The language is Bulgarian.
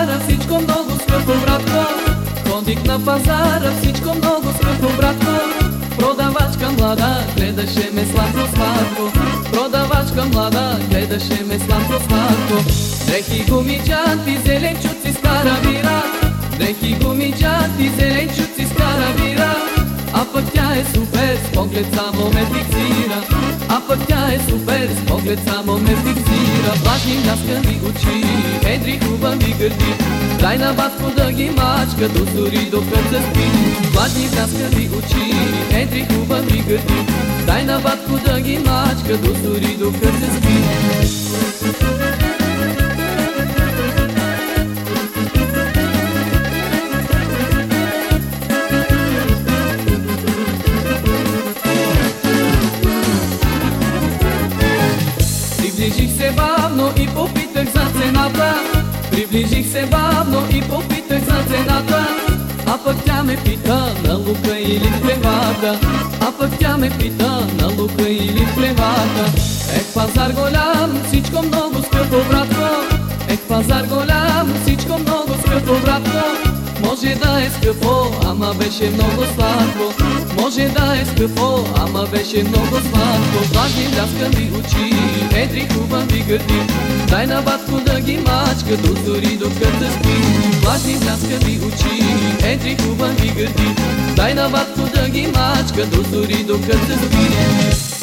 пазара, всичко много скъпо, братко. Ходих на пазара, всичко много скъпо, братко. Продавачка млада, гледаше ме сладко-сладко. Продавачка млада, гледаше ме сладко-сладко. Дрехи, гумиджати, зеленчуци с каравира. Дрехи, гумиджати, зеленчуци с каравира. А пък тя е супер, с поглед само ме фиксира. А пък тя е супер, с поглед само ме фиксира. Влажни ляскави очи, едри хубави гърди. Дай на батко да ги мачка, дозори докато заспи. Влажни ляскави очи, едри хубави гърди. Дай на батко да ги мачка, дозори докато заспи. Приближих се бавно и попитах за цената. Приближих се бавно и попитах за цената. А пък тя ме пита на лука или в плевата. А пък тя ме пита на лука или в плевата. Ех, пазар голям, всичко много скъпо, братко. Ех, пазар голям, всичко много скъпо, братко. Може да е скъпо, ама беше много сладко. Може да е скъпо, ама беше много сладко. Влажни ляскави очи, едри хубави гърди. Дай на батко да ги мачка, дозори докато спи. Влажни ляскави очи, едри хубави гърди. Дай на батко да ги мачка, дозори докато спи.